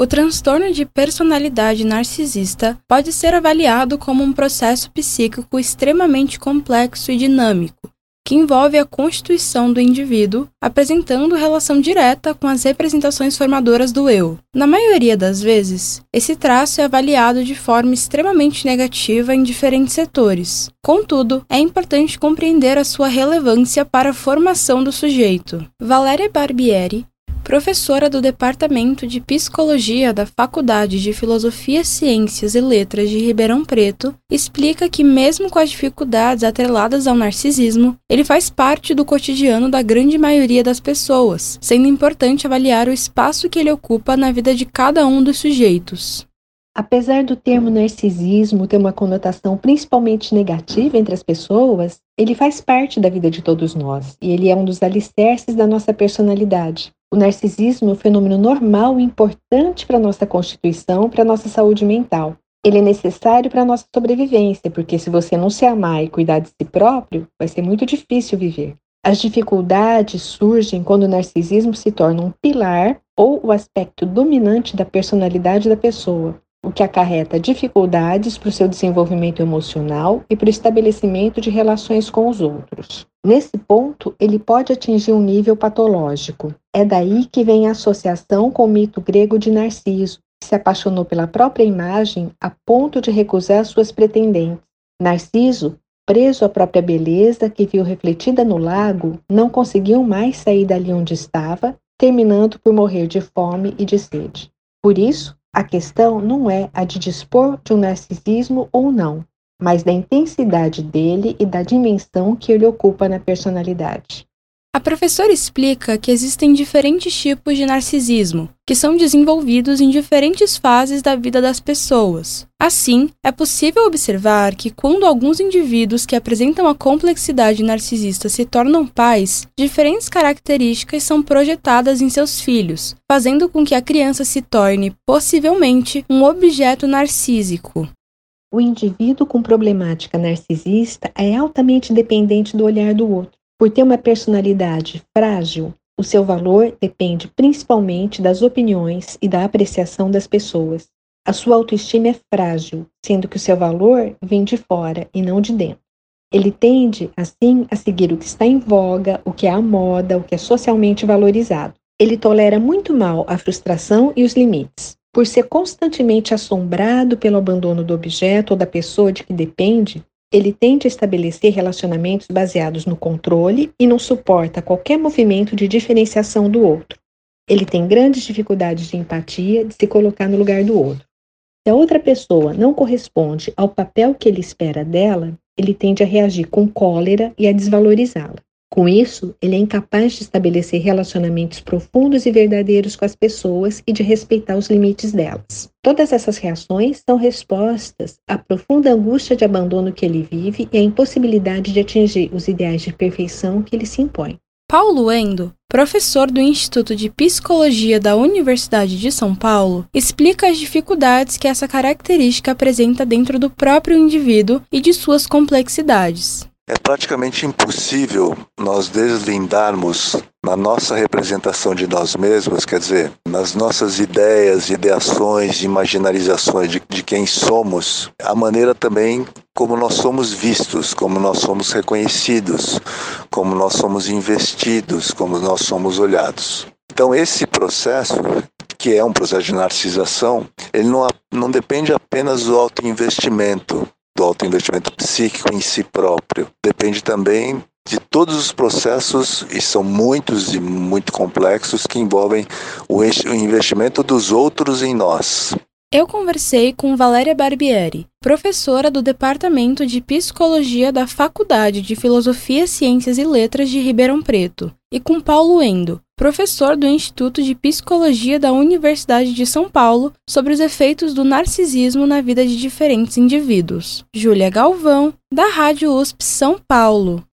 O transtorno de personalidade narcisista pode ser avaliado como um processo psíquico extremamente complexo e dinâmico, que envolve a constituição do indivíduo, apresentando relação direta com as representações formadoras do eu. Na maioria das vezes, esse traço é avaliado de forma extremamente negativa em diferentes setores. Contudo, é importante compreender a sua relevância para a formação do sujeito. Valéria Barbieri, professora do Departamento de Psicologia da Faculdade de Filosofia, Ciências e Letras de Ribeirão Preto, explica que mesmo com as dificuldades atreladas ao narcisismo, ele faz parte do cotidiano da grande maioria das pessoas, sendo importante avaliar o espaço que ele ocupa na vida de cada um dos sujeitos. Apesar do termo narcisismo ter uma conotação principalmente negativa entre as pessoas, ele faz parte da vida de todos nós, e ele é um dos alicerces da nossa personalidade. O narcisismo é um fenômeno normal e importante para a nossa constituição, para a nossa saúde mental. Ele é necessário para a nossa sobrevivência, porque se você não se amar e cuidar de si próprio, vai ser muito difícil viver. As dificuldades surgem quando o narcisismo se torna um pilar ou o aspecto dominante da personalidade da pessoa, o que acarreta dificuldades para o seu desenvolvimento emocional e para o estabelecimento de relações com os outros. Nesse ponto, ele pode atingir um nível patológico. É daí que vem a associação com o mito grego de Narciso, que se apaixonou pela própria imagem a ponto de recusar suas pretendentes. Narciso, preso à própria beleza que viu refletida no lago, não conseguiu mais sair dali onde estava, terminando por morrer de fome e de sede. Por isso, a questão não é a de dispor de um narcisismo ou não, mas da intensidade dele e da dimensão que ele ocupa na personalidade. A professora explica que existem diferentes tipos de narcisismo, que são desenvolvidos em diferentes fases da vida das pessoas. Assim, é possível observar que quando alguns indivíduos que apresentam a complexidade narcisista se tornam pais, diferentes características são projetadas em seus filhos, fazendo com que a criança se torne, possivelmente, um objeto narcísico. O indivíduo com problemática narcisista é altamente dependente do olhar do outro. Por ter uma personalidade frágil, o seu valor depende principalmente das opiniões e da apreciação das pessoas. A sua autoestima é frágil, sendo que o seu valor vem de fora e não de dentro. Ele tende, assim, a seguir o que está em voga, o que é à moda, o que é socialmente valorizado. Ele tolera muito mal a frustração e os limites. Por ser constantemente assombrado pelo abandono do objeto ou da pessoa de que depende, ele tende a estabelecer relacionamentos baseados no controle e não suporta qualquer movimento de diferenciação do outro. Ele tem grandes dificuldades de empatia, de se colocar no lugar do outro. Se a outra pessoa não corresponde ao papel que ele espera dela, ele tende a reagir com cólera e a desvalorizá-la. Com isso, ele é incapaz de estabelecer relacionamentos profundos e verdadeiros com as pessoas e de respeitar os limites delas. Todas essas reações são respostas à profunda angústia de abandono que ele vive e à impossibilidade de atingir os ideais de perfeição que ele se impõe. Paulo Endo, professor do Instituto de Psicologia da Universidade de São Paulo, explica as dificuldades que essa característica apresenta dentro do próprio indivíduo e de suas complexidades. É praticamente impossível nós deslindarmos na nossa representação de nós mesmos, quer dizer, nas nossas ideias, ideações, imaginarizações de quem somos, a maneira também como nós somos vistos, como nós somos reconhecidos, como nós somos investidos, como nós somos olhados. Então esse processo, que é um processo de narcisação, ele não depende apenas do autoinvestimento psíquico em si próprio. Depende também de todos os processos, e são muitos e muito complexos, que envolvem o investimento dos outros em nós. Eu conversei com Valéria Barbieri, professora do Departamento de Psicologia da Faculdade de Filosofia, Ciências e Letras de Ribeirão Preto, e com Paulo Endo, professor do Instituto de Psicologia da Universidade de São Paulo, sobre os efeitos do narcisismo na vida de diferentes indivíduos. Júlia Galvão, da Rádio USP São Paulo.